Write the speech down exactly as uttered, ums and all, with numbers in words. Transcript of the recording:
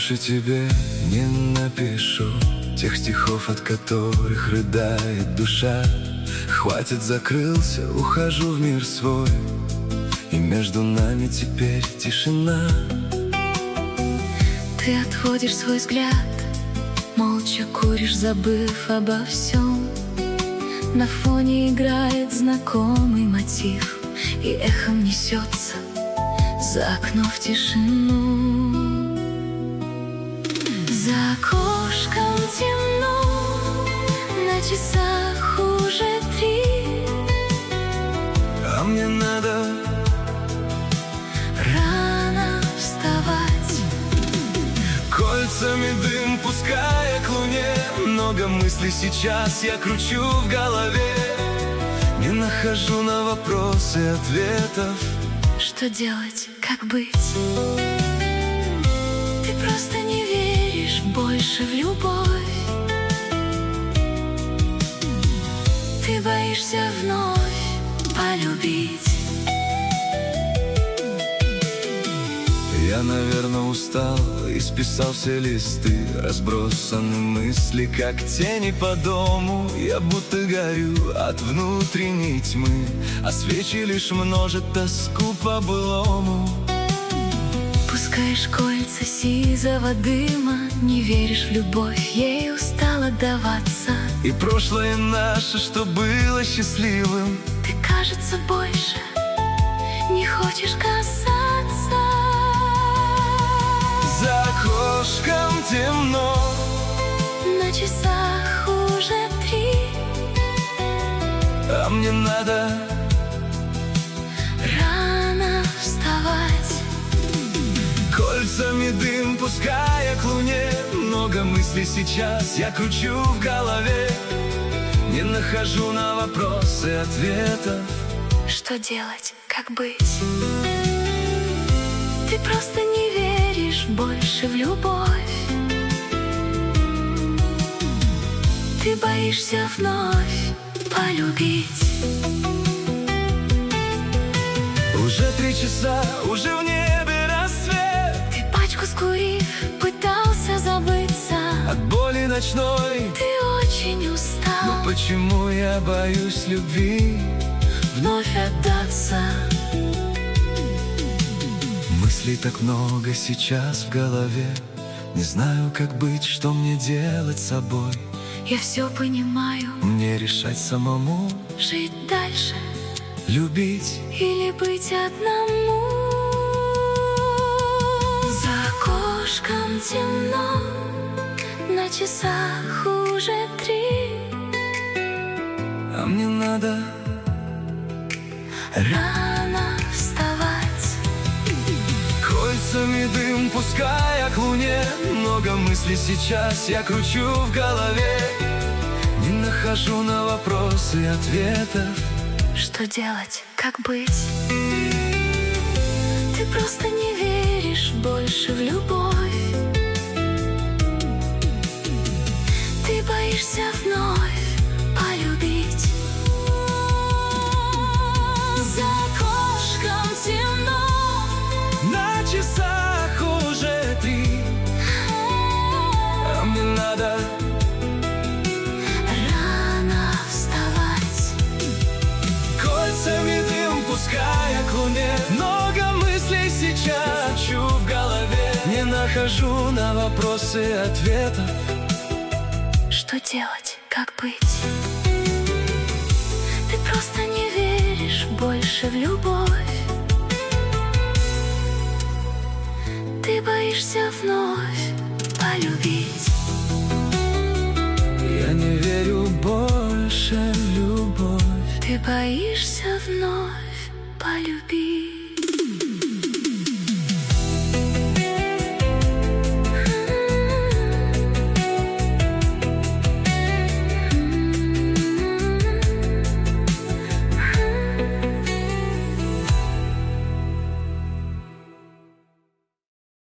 больше тебе не напишу тех стихов, от которых рыдает душа. Хватит, закрылся, ухожу в мир свой, и между нами теперь тишина. Ты отводишь свой взгляд, молча куришь, забыв обо всем. На фоне играет знакомый мотив, и эхом несется за окно в тишину. За окошком темно, на часах уже три, а мне надо рано вставать. Кольцами дым пуская к луне, много мыслей сейчас я кручу в голове. Не нахожу на вопросы ответов. Что делать, как быть? Ты просто не веришь больше в любовь. Ты боишься вновь полюбить. Я, наверное, устал и списал все листы. Разбросаны мысли, как тени по дому. Я будто горю от внутренней тьмы, а свечи лишь множат тоску по былому. Пускаешь кольца сизого дыма, не веришь в любовь, ей устал отдаваться. И прошлое наше, что было счастливым, ты, кажется, больше не хочешь касаться. За окошком темно, на часах уже три, а мне надо рано вставать. Кольцами дым пуская к луне, много мыслей сейчас я кручу в голове. Не нахожу на вопросы ответов. Что делать, как быть? Ты просто не веришь больше в любовь. Ты боишься вновь полюбить. Уже три часа, уже в небе рассвет. Ты, пачку скурив, пытался забыться от боли ночной. Ты очень устал, но почему я боюсь любви вновь отдаться? Мыслей так много сейчас в голове. Не знаю, как быть, что мне делать с собой. Я все понимаю, мне решать самому. Жить дальше, любить или быть одному. За окошком темно, на часах уже три, а мне надо рано вставать. Кольцами дым пуская к луне, много мыслей сейчас я кручу в голове. Не нахожу на вопросы ответов. Что делать, как быть? Ты просто не веришь больше в любовь. Ты боишься вновь полюбить. За окошком темно, на часах уже три, а мне надо рано вставать. Кольцами дым пуская к луне, много мыслей сейчас хочу в голове. Не нахожу на вопросы ответов. Что делать, как быть? Ты просто не веришь больше в любовь. Ты боишься вновь полюбить.